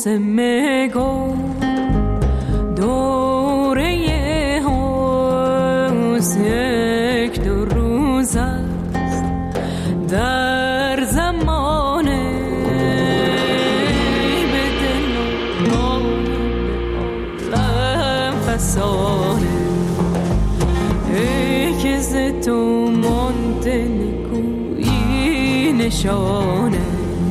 se me go دوره حوز یک دو روز است در زمانه به دل و عالم فسانه ای که ز تو مانده نکویی نشانه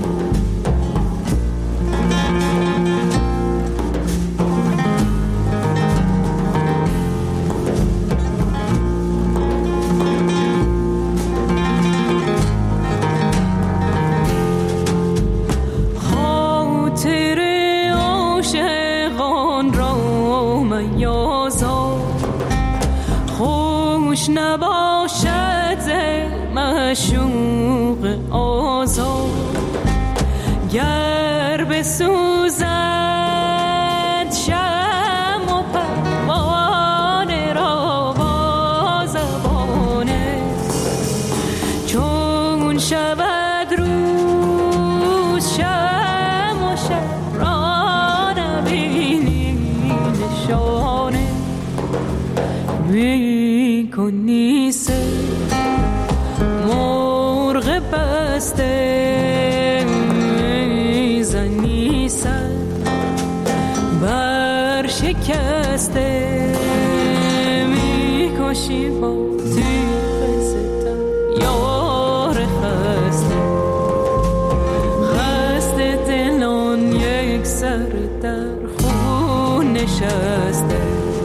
نباشد معشوق آزاد گر بسوزد شمع و پروانه را با زبانه چون شود روز شمع و شب را نبینی نشانه کنی سه مرغ بسته زنی سر بر شکسته میکشی با تیغ ستم یار خسته خسته دلان یک سر در خون نشسته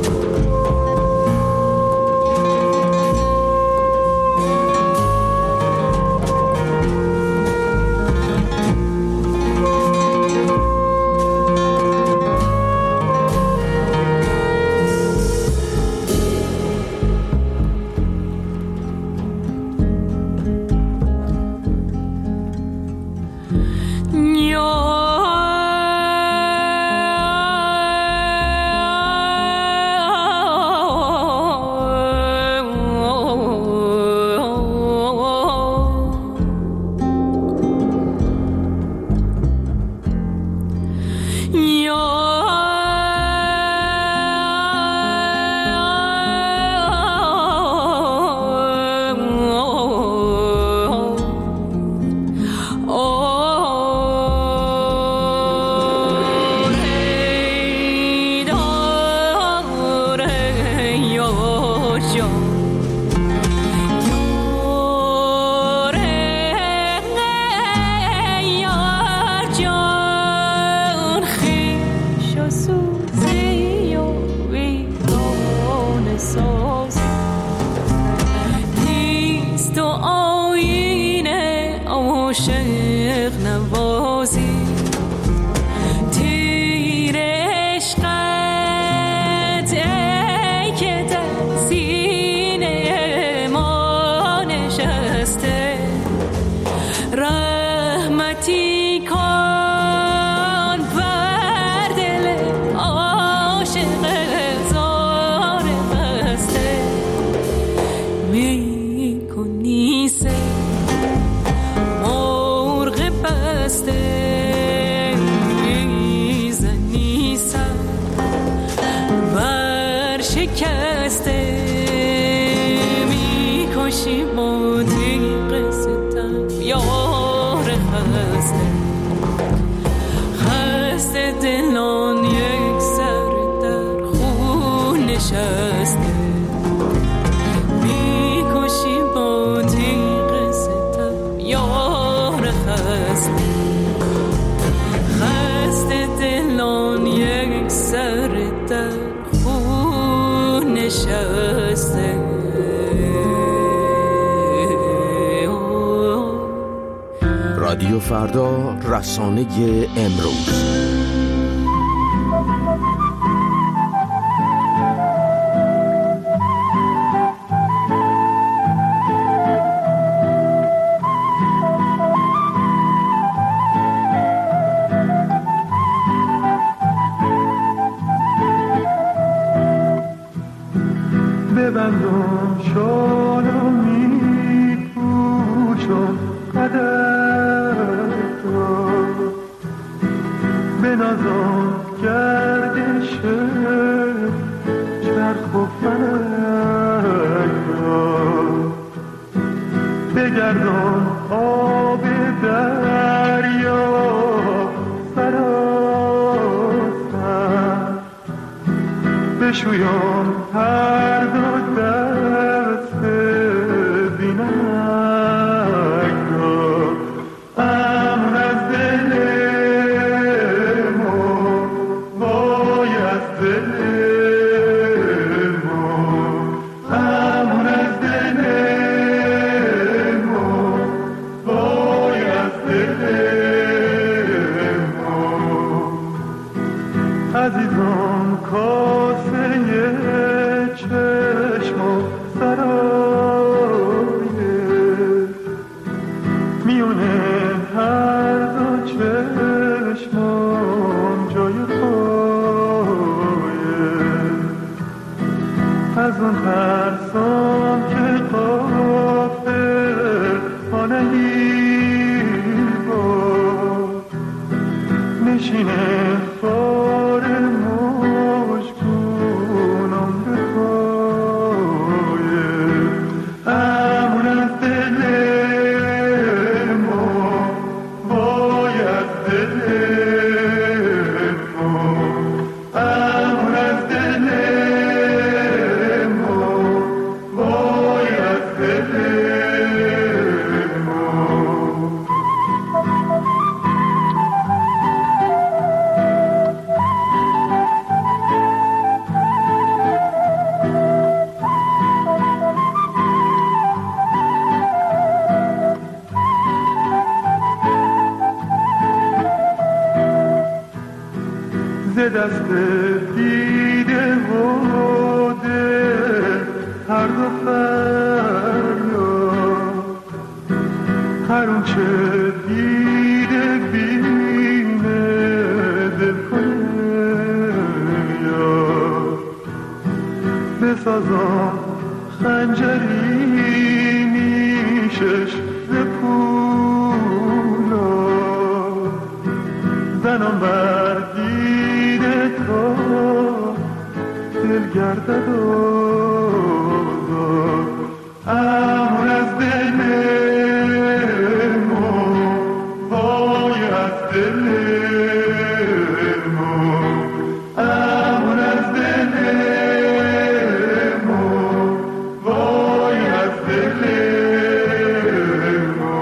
رادیو فردا، رسانه امروز. ببندم شالو می پوشم قدر تو بگردان آب دریا سراسر، بشویان هر دو دست بینک را، امن از دل ما وای از دل ما، امن از دل ما وای از دل ما. عزیزان کاسه چشم و سرایه، میونه هر دو چشمان جای پایه، از اون ترسان که غافل خانهی با نشینه خار مشکونم به پایه، امون از دل ما وای از دل ما، امون از دل ما وای از دل ما. ز دست دیده و دل هر دو فریاد، هر اون چه دیده بینه دل کنه یاد، بسازم خنجری نیشش ز پولاد، زنم بر دیده تا دل گردد آزاد، امون از دل ما وای از دل ما، امون از دل ما وای از دل ما.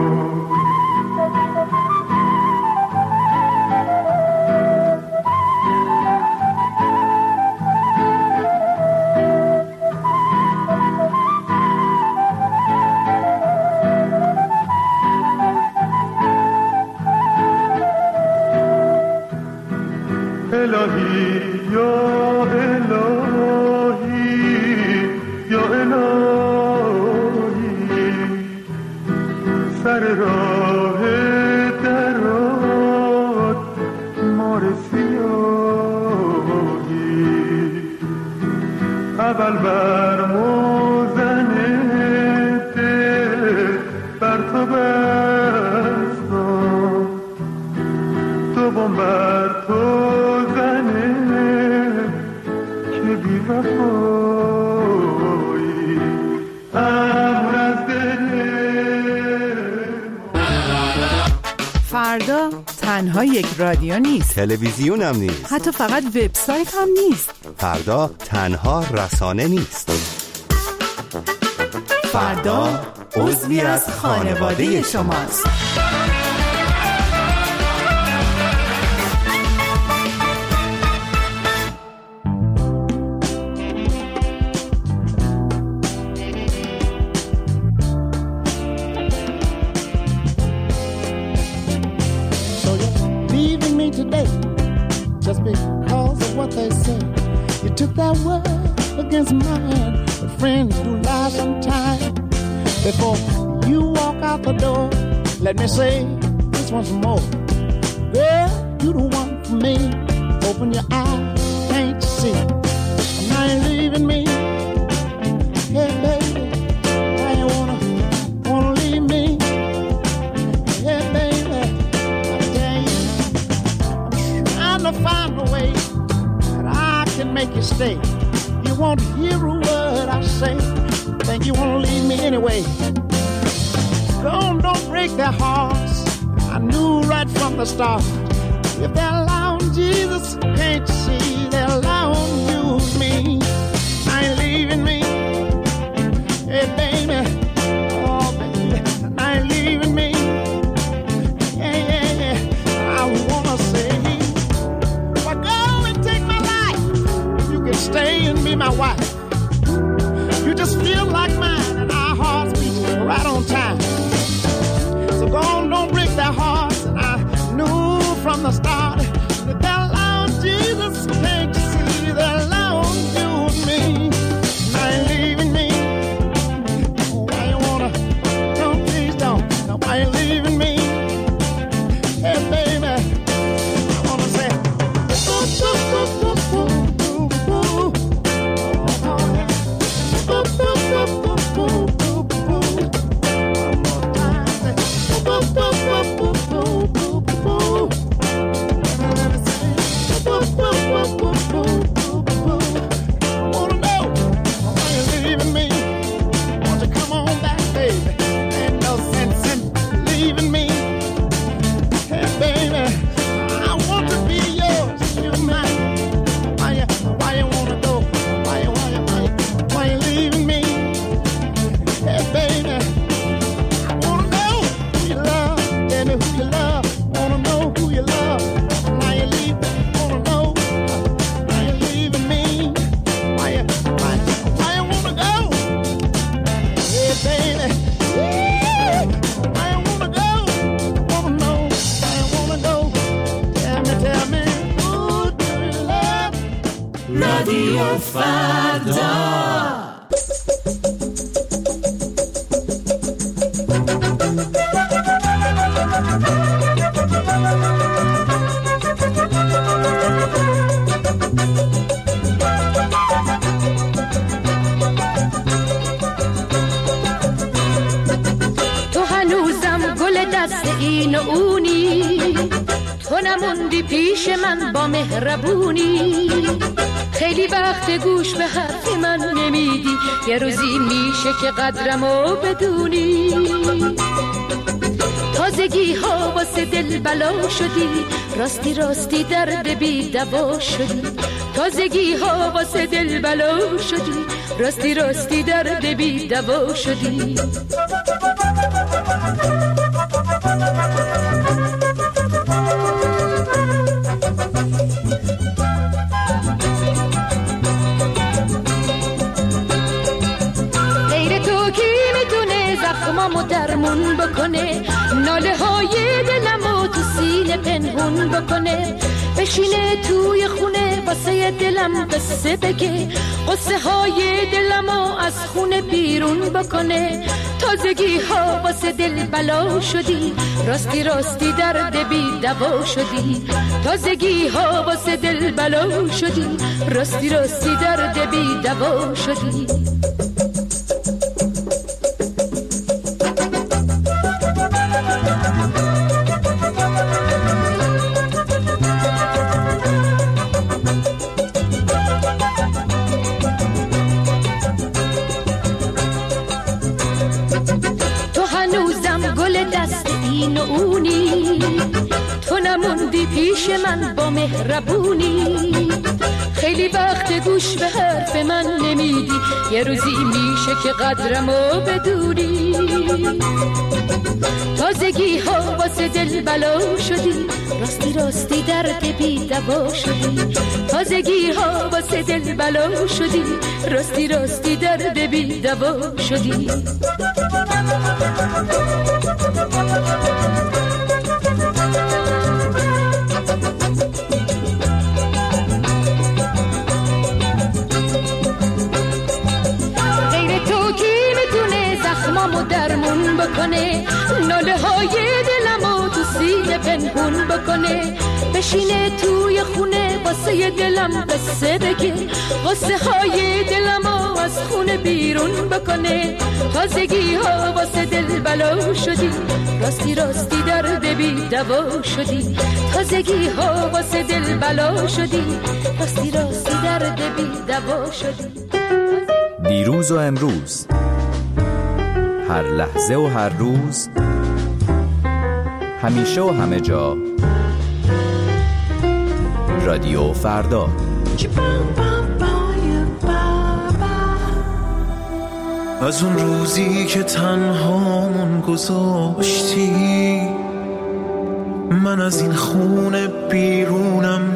الهی یا الهی یا الهی، سر راه درات مار سیاهی، اول بر موزن دل بر تو بستم، دوم بر تو فردا تنها یک رادیو نیست، تلویزیون هم نیست، حتی فقط وبسایت هم نیست. فردا تنها رسانه نیست، فردا عضوی از خانواده شماست. Just because of what they say, you took that word against mine. But friends do lie sometimes. Before you walk out the door, let me say this once more. Girl, you the one for me. Open your eyes, can't you see? Now you're leaving me. Hey baby, why you wanna leave me? Hey baby, I tell you, I'm trying to find a way that I can make you stay. You won't hear a word I say. Think you wanna leave me anyway. don't break their hearts. I knew right from the start. If they're allowing Jesus, can't you see they're allowing you and me? I ain't leaving me. Hey, baby. Oh, baby. I ain't leaving me. Yeah, yeah, yeah. I wanna say, if I go and take my life, you can stay and be my wife. You just feel like mine and our hearts beat right on time. So go on, don't break their hearts. And I knew from the start that they're allowing Jesus, can't you see they're allowing you and me? I ain't leaving me. Why you wanna? No, please don't. No, why you leaving me? Hey, baby, I wanna say, ooh, ooh, ooh, ooh, ooh, ooh. Ooh, ooh, ooh, ooh, ooh, ooh. One more time, say, ooh, ooh, ooh, ooh, ooh, ooh, ooh. Let me say, ooh, ooh, ooh, ooh, ooh, ooh. I wanna know why you leaving me. Won't you come on back, baby? Ain't no sense in leaving me. Hey, baby, I want to be yours, you mine. Why you wanna go? Why you leaving me? Hey, baby, I wanna know who you love. Tell me who you love. Wanna know who you love. Why you leaving? Wanna know why you leaving me? Why you wanna go? Hey, baby, yeah. Why you wanna go? Wanna know why you wanna go? Tell me, who do you love? رادیو فردا. تو هنوزم گل دست این و اونی، تو نموندی پیش من با مهربونی. خیلی وقت گوش به حرف من نمیدی، یه روزی میشه که قدرمو بدونی. تازگی ها واسه دل بلا شدی، راستی راستی درد بی دوا شدی. تازگی ها واسه دل بلا شدی، راستی راستی درد بی دوا شدی. زخمامو درمون بکنه، ناله های دلمو تو سینه پنهون بکنه. بشینه توی خونه واسه دلم قصه بگه، قصه های دلمو از خونه بیرون بکنه. تازگی ها واسه دل بلا شدی، راستی راستی درد بی دوا شدی. تازگی ها واسه دل بلا شدی، راستی راستی درد بی دوا شدی. تو نموندی پیش من با مهربونی. خیلی وقت گوش به حرف من نمیدی، یه روزی میشه که قدرمو بدونی. تازگی ها واسه دل بلا شدی، راستی راستی درد بی دوا شدی. تازگی ها واسه دل بلا شدی، راستی راستی درد بی دوا شدی. زخمامو درمون بکنه، ناله های دلمو تو سینه پنهون بکنه. بشینه توی خونه واسه دلم قصه بگه، قصه های دلمو از خونه بیرون بکنه. تازگی ها واسه دل بلا شدی، راستی راستی درد بی دوا شدی. تازگی ها واسه دل بلا شدی، راستی راستی درد بی دوا شدی. دیروز و امروز هر لحظه و هر روز، همیشه و همه جا. رادیو فردا. از اون روزی که تنهامون گذاشتی، من از این خونه بیرونم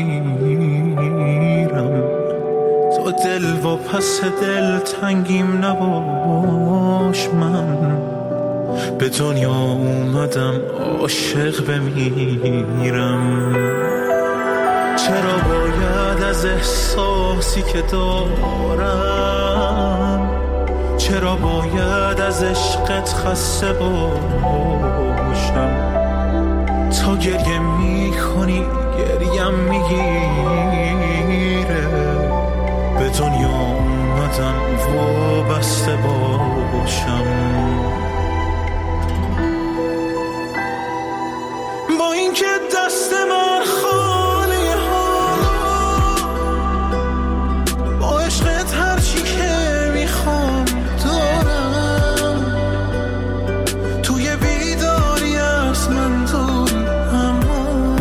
نمیرم. تو دل و پس دل تنگیم نباش، من به دنیا اومدم عاشق بمیرم. چرا باید از احساسی که دارم، چرا باید از عشقت خسته باشم؟ تا گریه میکنی گریم میگیره، به دنیا اومدم وابسته باشم. با اینکه دست من خالی ها، با عشقت هر چی که میخوام دارم. توی بیداری از من دوری، اما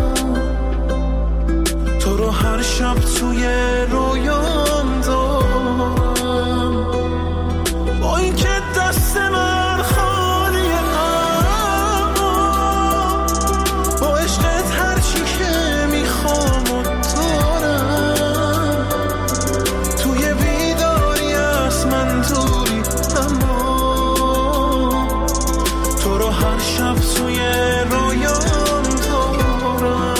تو رو هر شب توی رویام دارم. با اینکه دست من خالی اما با عشقت هر چی که میخوام دارم. توی بیداری از من دوری، اما تو رو هر شب توی رویام دارم.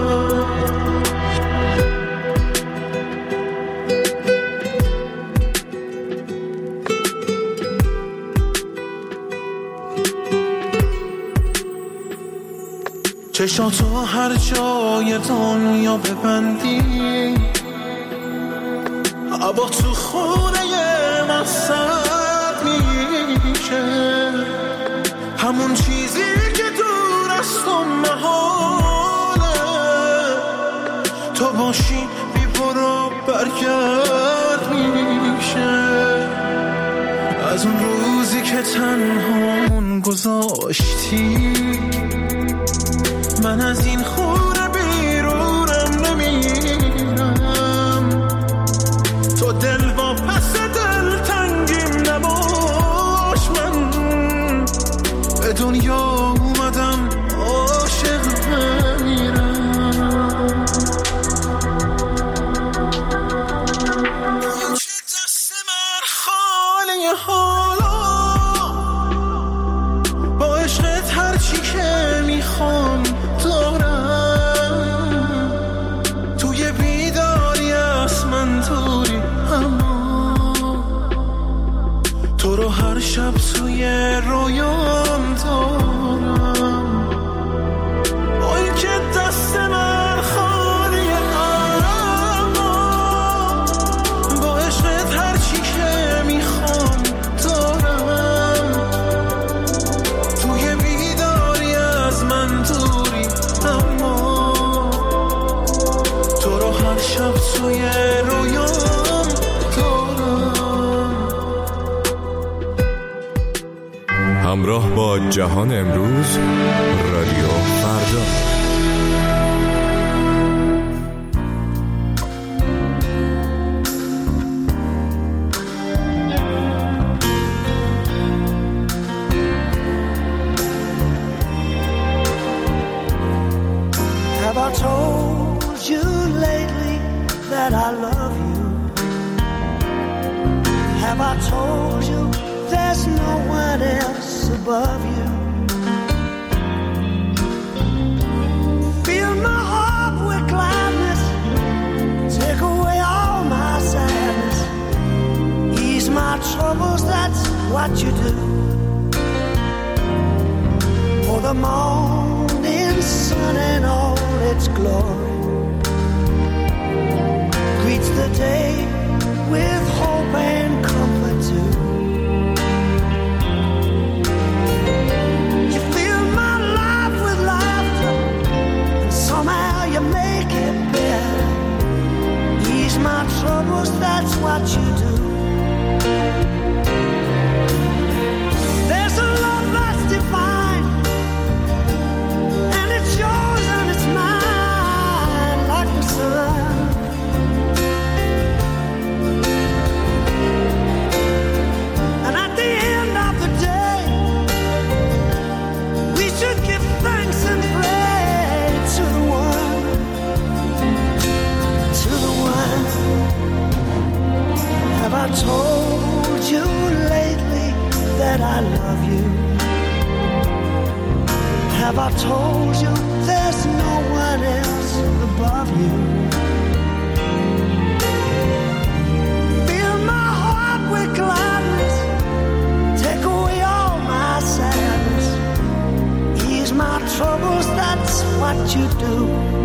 چشاتو هر جای دنیا ببندی، هوا تو خونه من سرد میشه. همون چیزی که دور از تو محاله، تو باشی بی برو برگرد میشه. از اون روزی که تنهامون گذاشتی، من از این خونه بیرونم نمیرم. تو دل با پس دل تنگیم نباش، من به دنیا اومدم عاشق بمیرم. چه دست من خالی حالا، با عشقت هر چی که میخوام دارم. توی بیداری از من دوری، اما تو رو هر شب توی رویام دارم. با اینکه دست من خالی اما با عشقت هر چی که میخوام دارم. توی بیداری از من دوری، اما تو رو هر شب توی رویام دارم. همراه با جهان امروز، رادیو فردا. Have I told you lately that I love you? Have I told you there's no one else above you? Fill my heart with gladness, take away all my sadness, ease my troubles, that's what you do. For the morning sun and all its glory greets the day with hope and comfort too. You fill my life with laughter, and somehow you make it better. Ease my troubles, that's what you do. love you? Have I told you there's no one else above you? Fill my heart with gladness, take away all my sadness, ease my troubles, that's what you do.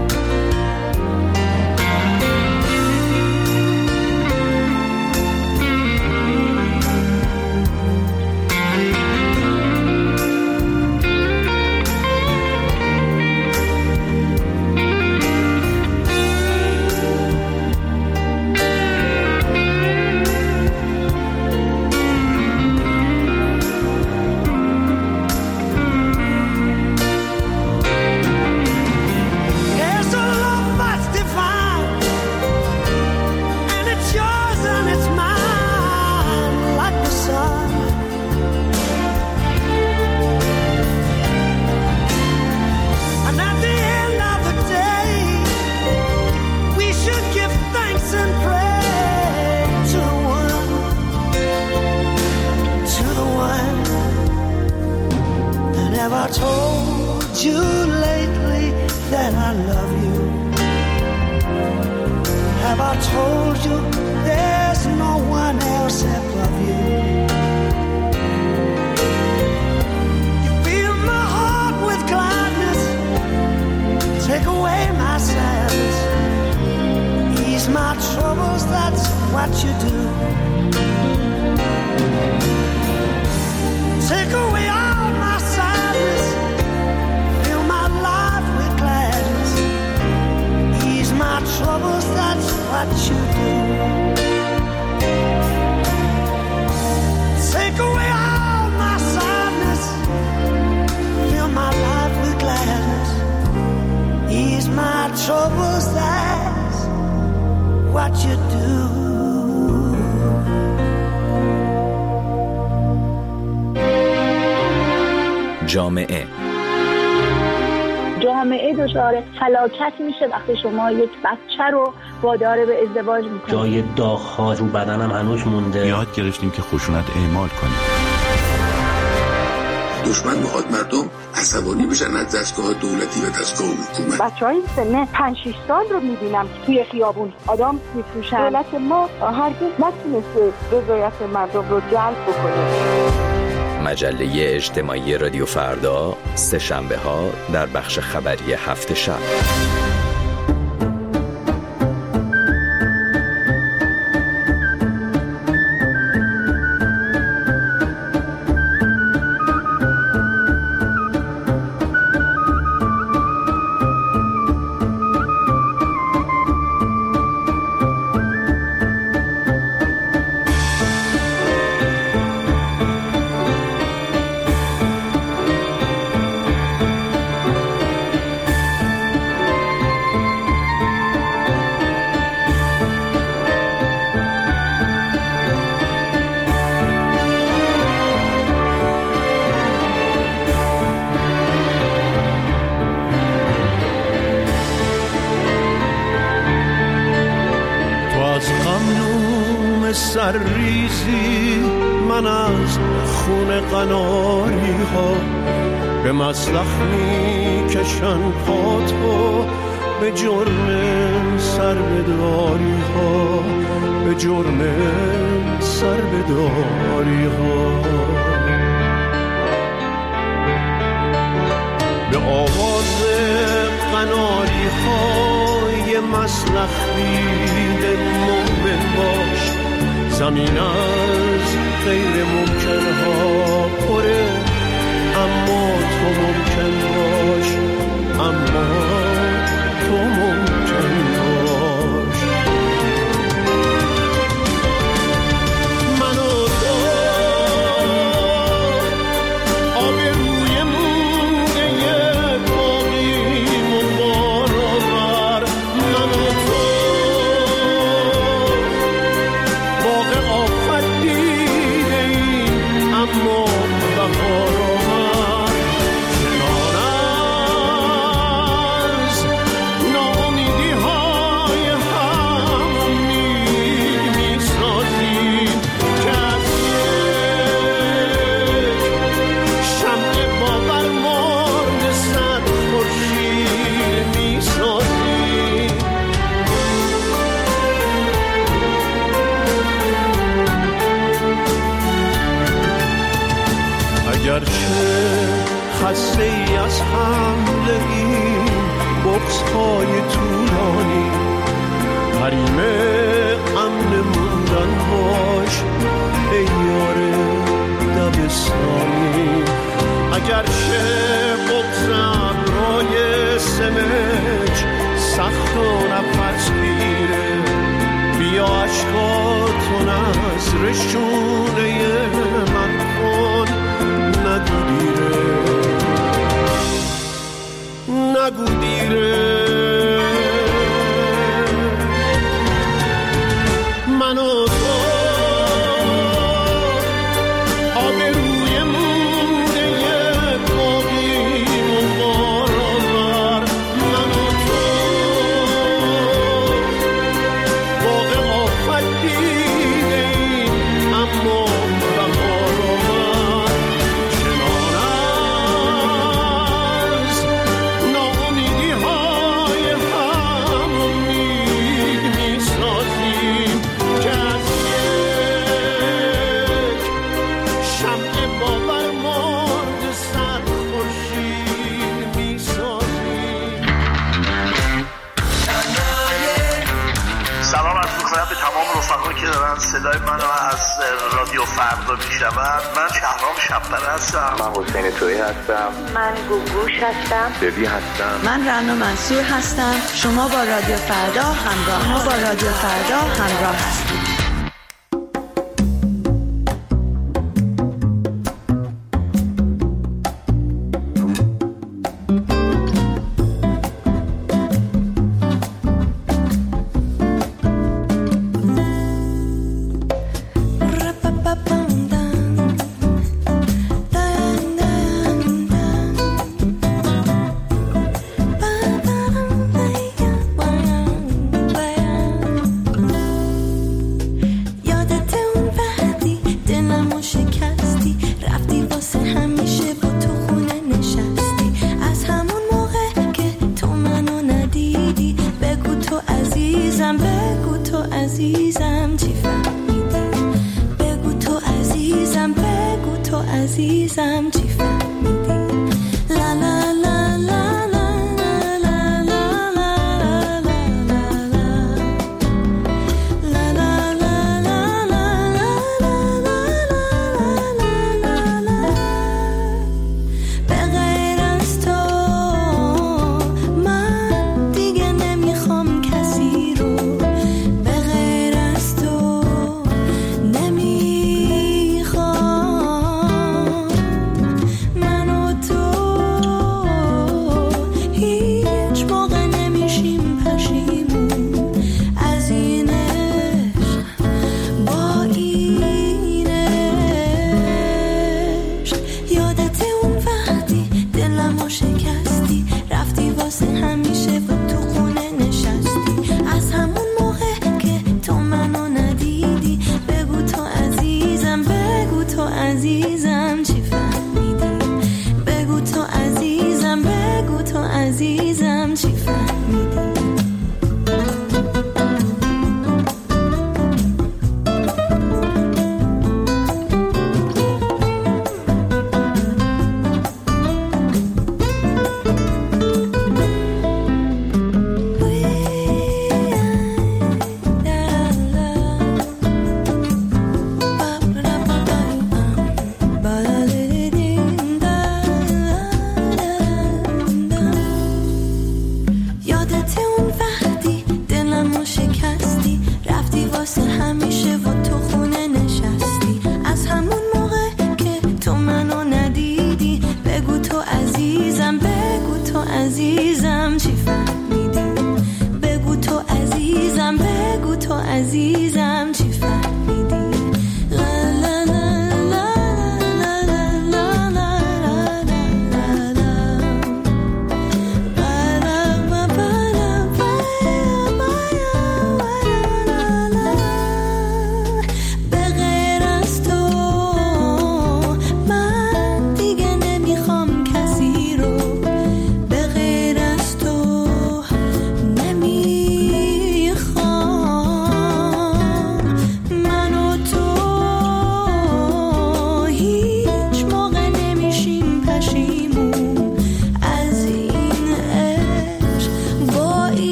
I told you lately that I love you? Have I told you there's no one else above you? You fill my heart with gladness, take away my sadness, ease my troubles, that's what you do. Take away all my sadness, fill my life with gladness, ease my troubles, that's what you do. Take away all my sadness, fill my life with gladness, ease my troubles, that's what you do. جامعه دچار هلاکت میشه وقتی شما یک بچه رو وادار به ازدواج میکنید. جای داغ‌ها رو بدنم هنوز مونده. یاد گرفتیم که خشونت اعمال کنیم. دشمن میخواد مردم عصبانی بشن از دستگاه دولتی و دستگاه حکومت. بچه‌های سن 5-6 سال رو میبینم توی خیابون آدم میفروشن. دولت ما هرگز نتونسته رضایت مردم رو جلب بکنه. مجله اجتماعی رادیو فردا، سه شنبه ها در بخش خبری هفت شب. سرریزی من از خون قناری ها به مسلخ می کشن پاتو به جرم سربداری ها به جرم سربداری ها به آواز قناری های مسلخ دیده مؤمن باش زمین از غیر ممکن ها پره اما تو ممکن باش اما تو ممکن باش من و تو آب روی مونده باقیم و بارآور من و تو اما بهار آمد کنار از ناامیدی های هم امید می سازیم که از یک اگرچه خسته ای از حمله این بغض‌های طولانی، حریم امن موندن باش ای یار دبستانی. اگرچه بغض ابرای سمج سخت و نفس گیره، بیا عشقاتو نظر شونه من کن، نگو دیره نگو دیره. من و تو آبروی مونده باقیم و بارآور، من و تو باغ آفت دیدیم اما بهار آور. کنار از ناامیدی های هم امید میسازیم که از یک شمع باور مرد صد خورشید میسازیم. سلام عرض می‌کنم به تمام رفقایی که دارن صدای منو از رادیو فردا میشنون. من شهرام شب‌پره هستم. من حسین تویی هستم. من گوگوش هستم. ببی هستم. من رنا منصور هستم. شما با رادیو فردا همراه هستید. منو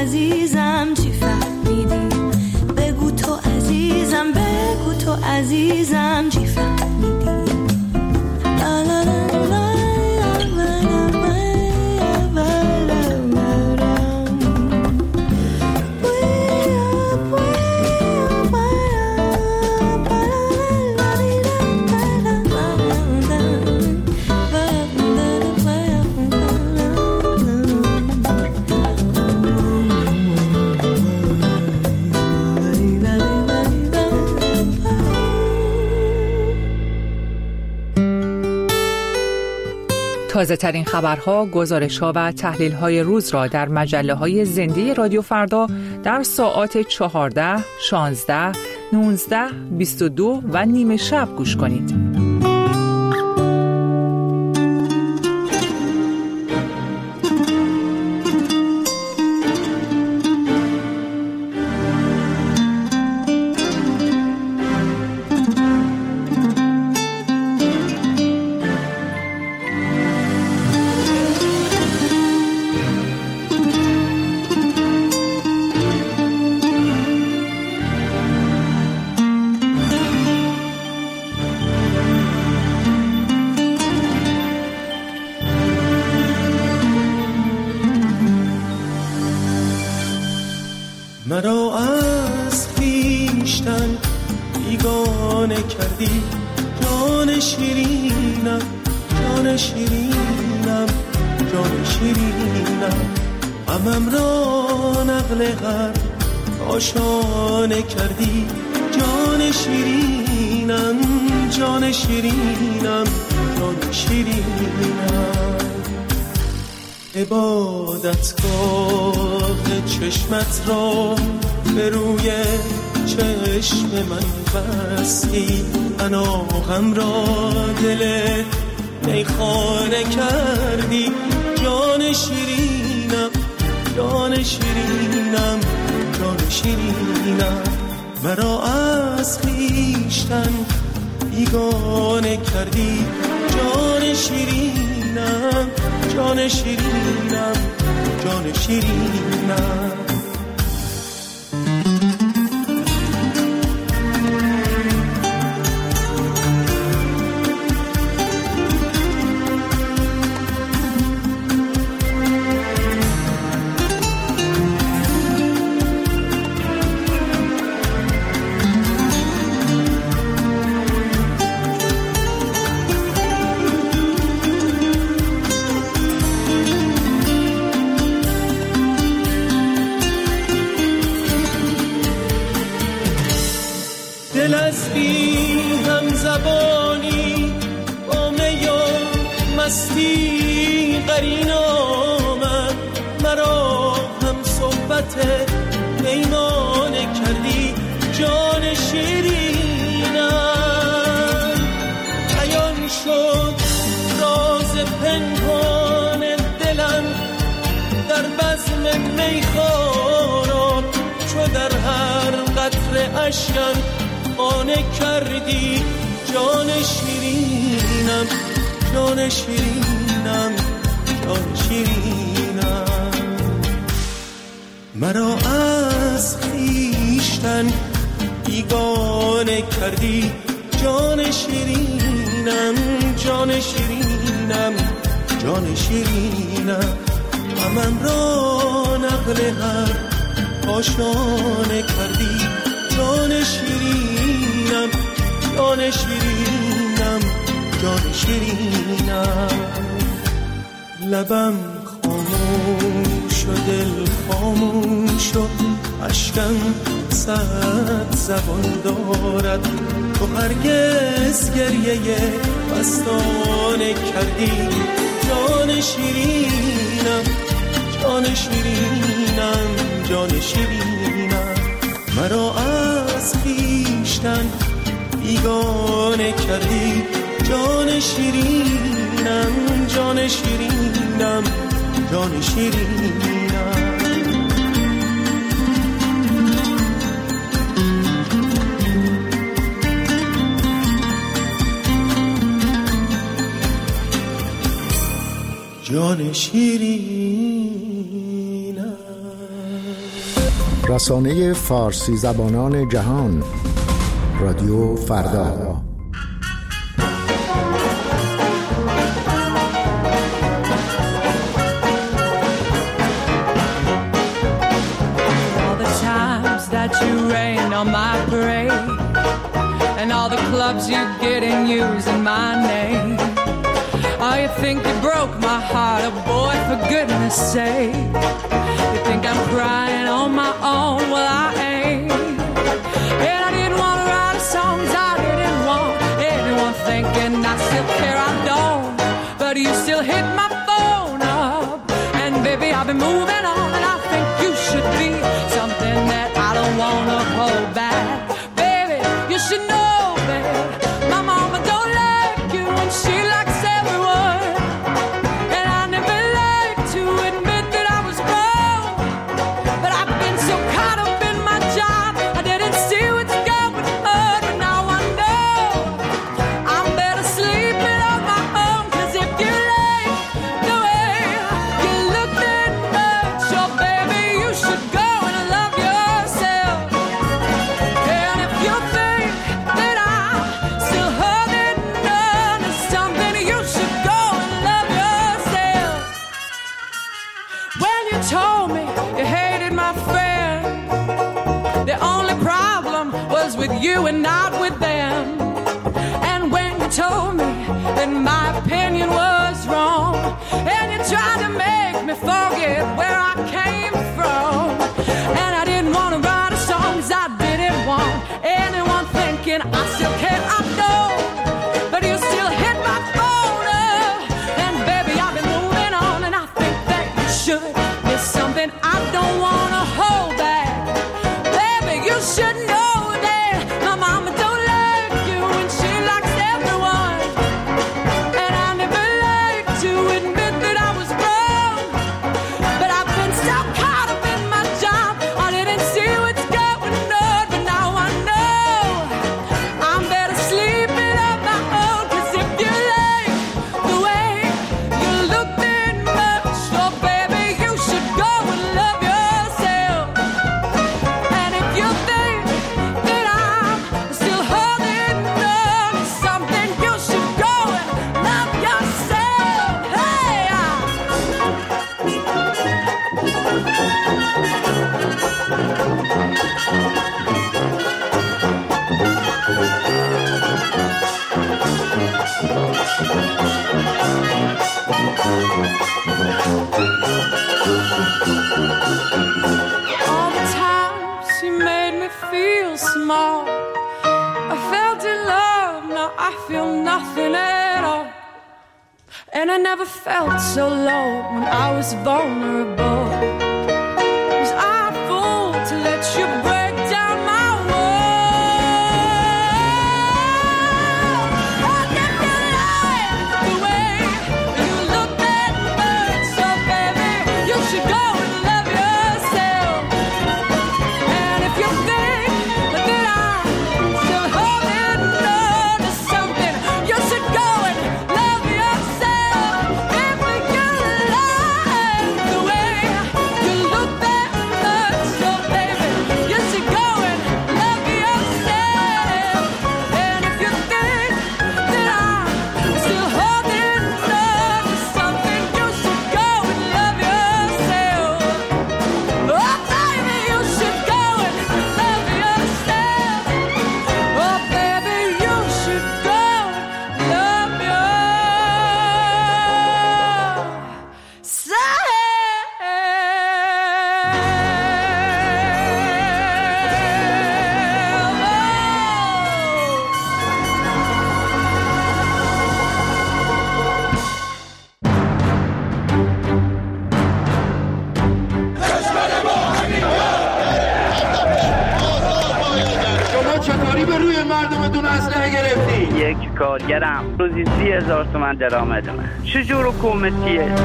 عزیزم چی فهمیدی؟ بگو تو عزیزم، بگو تو عزیزم چی فهمیدی؟ لا لا لا لا. تازه ترین خبرها، گزارش‌ها و تحلیل‌های روز را در مجله‌های زنده رادیو فردا در ساعات 14، 16، 19، 22 و نیمه شب گوش کنید. مرا از خویشتن بیگانه کردی، جان شیرینم، جان شیرینم، جان شیرینم. غمم را نقل غم آشانه کردی، جان شیرینم، جان شیرینم، جان شیرینم. عبادتگاه چشمت را به روی چشم من بستی، اناغم را دل میخانه کردی، جان شیرینم، جان شیرینم، جان شیرینم. مرا از خویشتن بیگانه کردی، جان شیرینم، جان شیرینم، جان شیرینم. دل از بی هم زبانی با می و مستی قرین آمد، مرا هم صحبت پیمانه کردی، جان شیرینم. عیان شد راز پنهان دلم در بزم میخواران، چو در هر قطره اشکم خانه کردی، جان شیرینم، جان شیرینم، جان شیرینم. مرا از خویشتن بیگانه کردی، جان شیرینم، جان شیرینم، جان شیرینم. غمم را نقل هر آشانه کردی، جان شیرینم، جان شیرینم، جان شیرینم. لبم خاموش و دل خاموش و اشکم صد زبان دارد، تو هرگز گریه مستانه کردی، جان شیرینم، جان شیرینم، جان شیرینم. مرا از خویشتن بیگانه کردی، جان شیرینم، جان شیرینم، جان شیرینم. جان شیرینم. رسانه فارسی زبانان جهان، رادیو فردا. On my parade, and all the clubs you get in using my name. Oh, you think you broke my heart, oh boy, for goodness sake. You think I'm crying on my own, well I ain't. And I didn't want to write songs, I didn't want anyone thinking I still care, I don't. But you still hit my phone up, and baby I've been moving on, and I think you should be something that I don't want to hold back. Baby, you should know, baby, my mama don't like you and she likes everyone. And I never like to admit that I was wrong, but I've been so caught up in my job, I didn't see what's going on. But now I know I'm better sleeping on my own. Cause if you like the way you look that much, oh baby, you should go and love yourself. And if you think that I'm still holding on to something, you should go and love yourself. When you told me you hated my friend, the only problem was with you and not with them. And when you told me that my opinion was wrong, and you tried to make me forget where I came from, and I didn't want to write a song 'cause I didn't want anyone thinking I still care, I know. But you still hit my phone up, and baby I've been moving on, and I think that you should. There's something I don't want to hold back. Baby, you should know that my mama don't like you and she likes everyone. And I never like to admit that I was wrong, but I've been so caught up in my job, I didn't see what's going on. But now I know I'm better sleeping on my own. Cause if you like the way you look that much, oh baby, you should go and love yourself. And if you think that I'm still holding on to something, you should go and love yourself. Hey, all the times you made me feel small, I felt in love, now I feel nothing at all. And I never felt so low when I was vulnerable. Was I a fool to let you break down my world? And if you like the way you look that much, so baby, you should go and love yourself. And if you think that I'm still holding on to something, you should go and love yourself. If you like the way you look that much, so baby, you should go and love yourself. And if you think that I'm still holding on to something, you should go and love yourself. Oh baby, you should go and love yourself. Oh baby, you should go and love شما چطوری به روی مردمتون اسلحه گرفتی؟ یک کارگرم روزی 30,000 تومان درآمدمه. چجور حکومتیه؟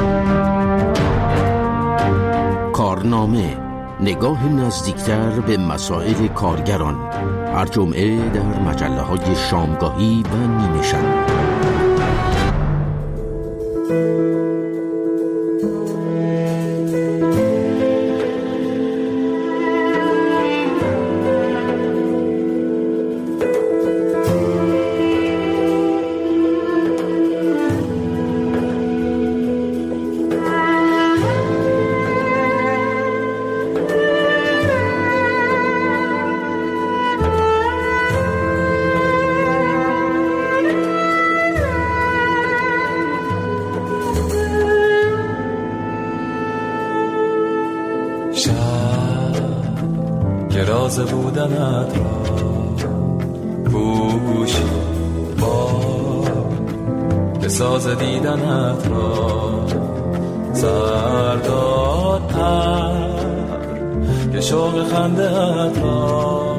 کارنامه، نگاه نزدیکتر به مسائل کارگران، هر جمعه در مجله‌های شامگاهی و نیمه شب. راز بودنت را پوشی با که ساز دیدنت را سرداد پر که شوق خنده‌ات را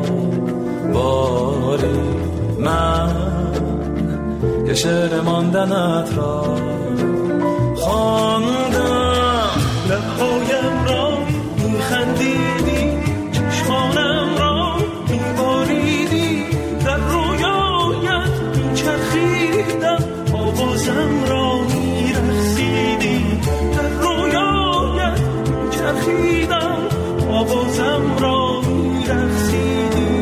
باری من که شعر ماندنت را خواندم لبهایم را میخندیدی چشمانم را میباریدی در رویایت میچرخیدم آوازم را میرقصیدی در رویایت میچرخیدم آوازم را میرقصیدی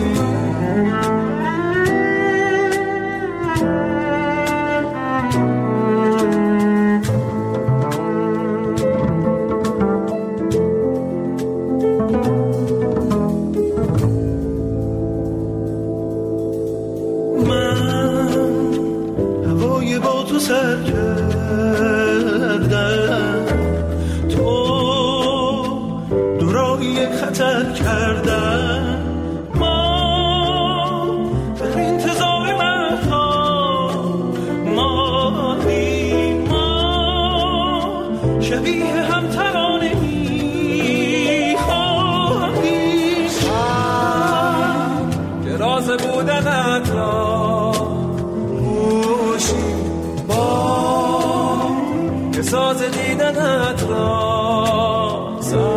سر کردم تو دورایی خطر کردم ما در انتظار مردها مادیم ما شبیه هم ترانه میخواهیم که راز بودنت را پوشیم که ساز دیدنت را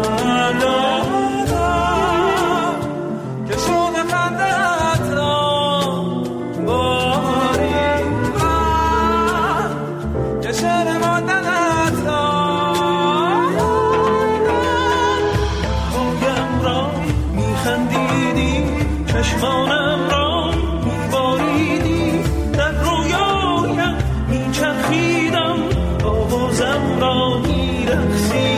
سردادم که شوق خنده‌ات را باری من که شعر ماندنت را پایم را میخندیدی چشمانم را میباریدی در رویایم میچرخیدم آوازم را میرقصیدی